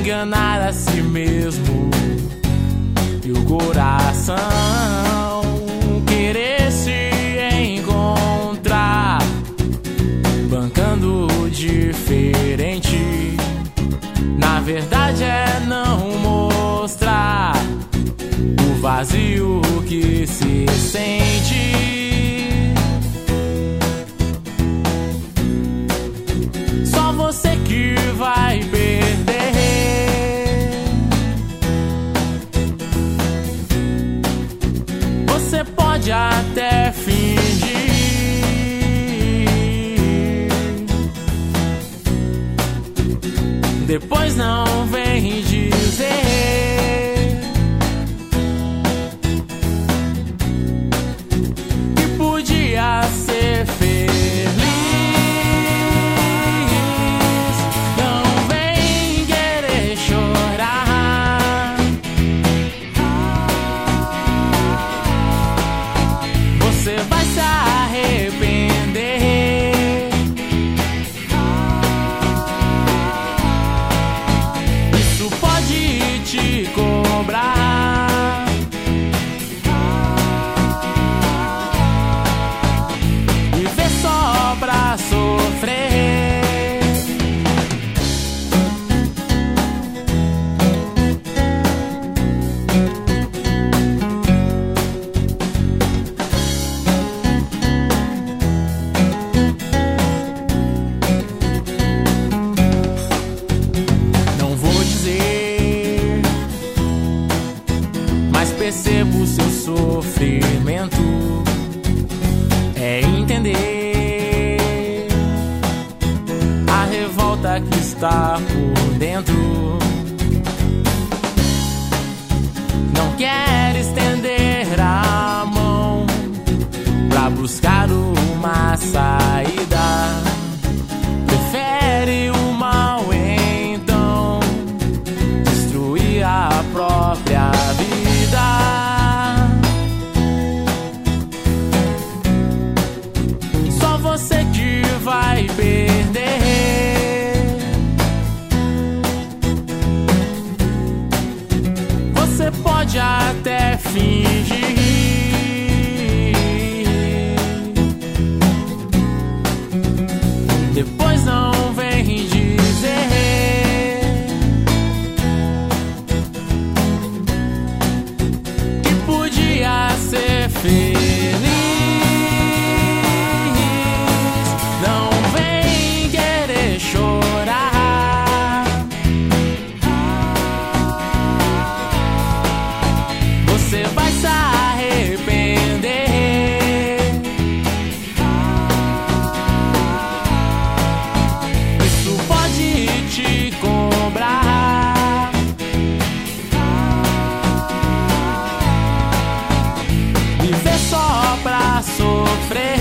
enganar a si mesmo e o coração querer se encontrar, bancando diferente. Na verdade é não mostrar o vazio que se sente. Só você que vai perder. Você pode até fingir, depois não vem dizer que podia ser feliz. Não vem querer chorar. Você vai se arrepender. Isso pode te cobrar. Viver só pra sofrer. Não vou dizer, mas percebo o seu sofrimento. É entender a revolta que está por dentro. Não quer estender a mão pra buscar uma saída. Prefere o mal, então destruir a própria vida. Só você que vai perder. Você pode até fingir, depois não vem dizer que podia ser feliz. Não vem querer chorar. Você vai se arrepender. Isso pode te cobrar. Viver só pra sofrer.